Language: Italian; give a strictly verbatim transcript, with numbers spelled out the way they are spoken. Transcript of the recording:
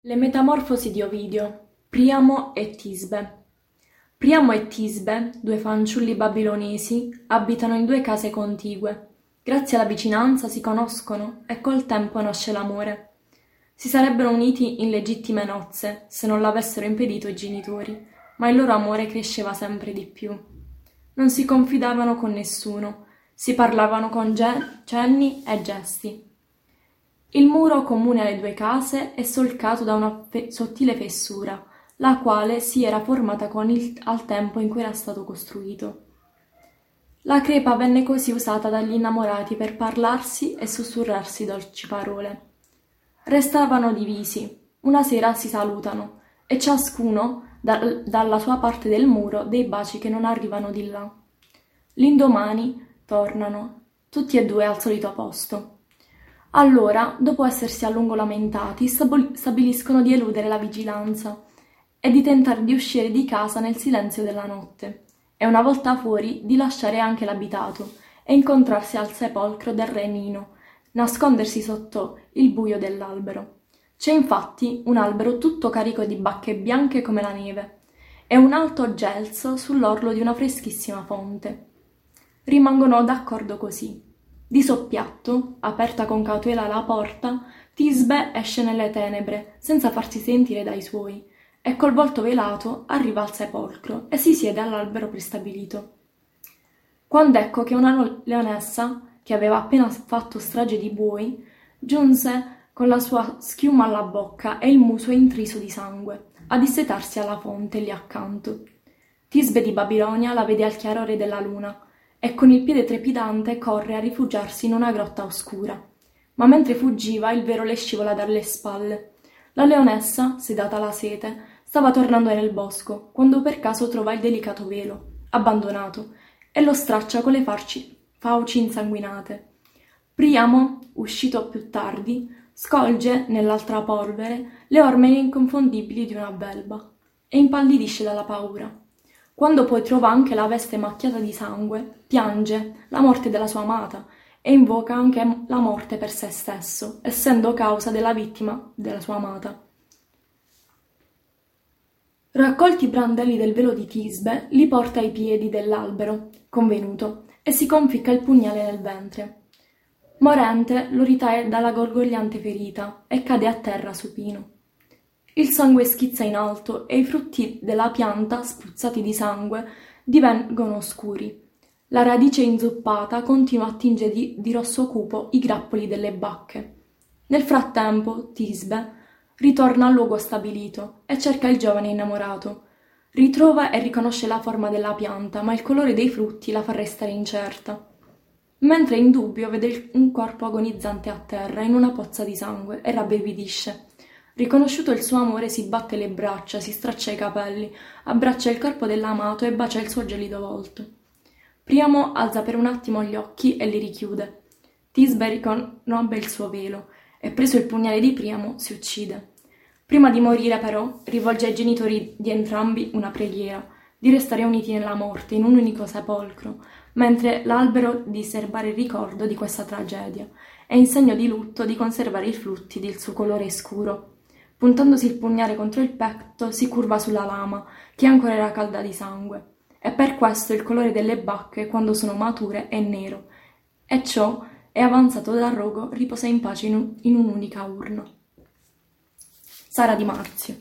Le metamorfosi di Ovidio, Priamo e Tisbe. Priamo e Tisbe, due fanciulli babilonesi, abitano in due case contigue. Grazie alla vicinanza si conoscono e col tempo nasce l'amore. Si sarebbero uniti in legittime nozze, se non l'avessero impedito i genitori, ma il loro amore cresceva sempre di più. Non si confidavano con nessuno, si parlavano con ge- cenni e gesti. Il muro comune alle due case è solcato da una fe- sottile fessura, la quale si era formata con il, al tempo in cui era stato costruito. La crepa venne così usata dagli innamorati per parlarsi e sussurrarsi dolci parole. Restavano divisi, una sera si salutano, e ciascuno da, dalla sua parte del muro dei baci che non arrivano di là. L'indomani tornano, tutti e due al solito posto. Allora, dopo essersi a lungo lamentati, stabiliscono di eludere la vigilanza e di tentare di uscire di casa nel silenzio della notte, e una volta fuori di lasciare anche l'abitato e incontrarsi al sepolcro del re Nino, nascondersi sotto il buio dell'albero. C'è infatti un albero tutto carico di bacche bianche come la neve e un alto gelso sull'orlo di una freschissima fonte. Rimangono d'accordo così. Di soppiatto, aperta con cautela la porta, Tisbe esce nelle tenebre, senza farsi sentire dai suoi, e col volto velato arriva al sepolcro e si siede all'albero prestabilito. Quando ecco che una leonessa, che aveva appena fatto strage di buoi, giunse con la sua schiuma alla bocca e il muso intriso di sangue, a dissetarsi alla fonte lì accanto. Tisbe di Babilonia la vede al chiarore della luna, e con il piede trepidante corre a rifugiarsi in una grotta oscura. Ma mentre fuggiva il vero le scivola dalle spalle. La leonessa, sedata alla sete, stava tornando nel bosco, quando per caso trova il delicato velo, abbandonato, e lo straccia con le farci, fauci insanguinate. Priamo, uscito più tardi, scolge, nell'altra polvere, le orme inconfondibili di una belva, e impallidisce dalla paura. Quando poi trova anche la veste macchiata di sangue, piange la morte della sua amata e invoca anche la morte per se stesso, essendo causa della vittima della sua amata. Raccolti i brandelli del velo di Tisbe, li porta ai piedi dell'albero, convenuto, e si conficca il pugnale nel ventre. Morente lo ritae dalla gorgogliante ferita e cade a terra supino. Il sangue schizza in alto e i frutti della pianta, spruzzati di sangue, divengono scuri. La radice inzuppata continua a tingere di, di rosso cupo i grappoli delle bacche. Nel frattempo, Tisbe ritorna al luogo stabilito e cerca il giovane innamorato. Ritrova e riconosce la forma della pianta, ma il colore dei frutti la fa restare incerta. Mentre in dubbio vede un corpo agonizzante a terra in una pozza di sangue e rabbrividisce. Riconosciuto il suo amore si batte le braccia, si straccia i capelli, abbraccia il corpo dell'amato e bacia il suo gelido volto. Priamo alza per un attimo gli occhi e li richiude. Tisbe riconobbe il suo velo e, preso il pugnale di Priamo, si uccide. Prima di morire, però, rivolge ai genitori di entrambi una preghiera, di restare uniti nella morte, in un unico sepolcro, mentre l'albero di serbare il ricordo di questa tragedia e in segno di lutto di conservare i frutti del suo colore scuro. Puntandosi il pugnale contro il petto, si curva sulla lama, che ancora era calda di sangue, e per questo il colore delle bacche, quando sono mature, è nero, e ciò è avanzato dal rogo riposa in pace in, un, in un'unica urna. Sara Di Marzio.